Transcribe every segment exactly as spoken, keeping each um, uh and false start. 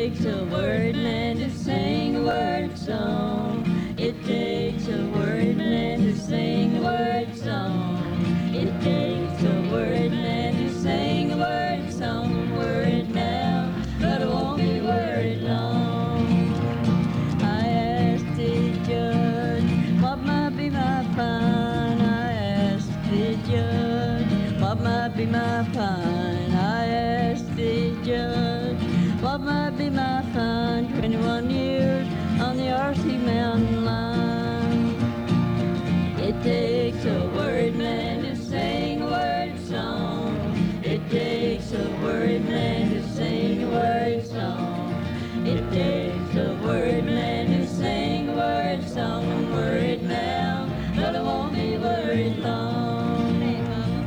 takes a word man to sing a word song. It takes a word man to sing a word song. It takes a word man to sing a word song. Word now, but it won't be word long. I asked the judge what might be my fine. I asked the judge what might be my fine. I asked the judge what might be my fine. Twenty-one years on the R C mountain line. It takes a word man to sing a word song. It takes a word man to sing a word song. It takes a word man to sing a word song. Word now, but it won't be word long. Hey, Mama.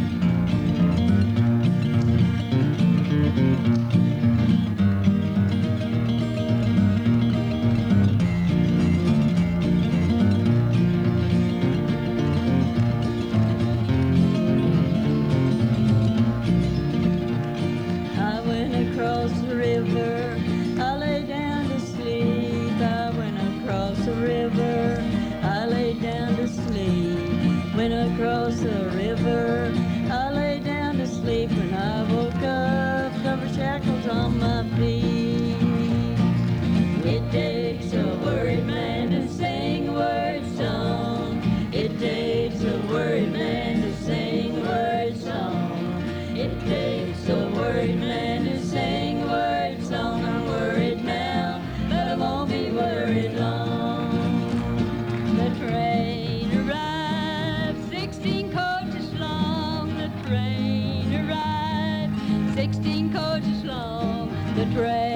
Across the river, I lay down to sleep. I went across the river, I lay down to sleep. Went across the river, I lay down to sleep. When I woke up, there were shackles on my feet. It takes a word man to sing a word song. It takes a word man to sing a word song. It takes a word man to sing a word song. I'm worried now, but I won't be worried long. The train arrived, sixteen coaches long. The train arrived, sixteen coaches long. The train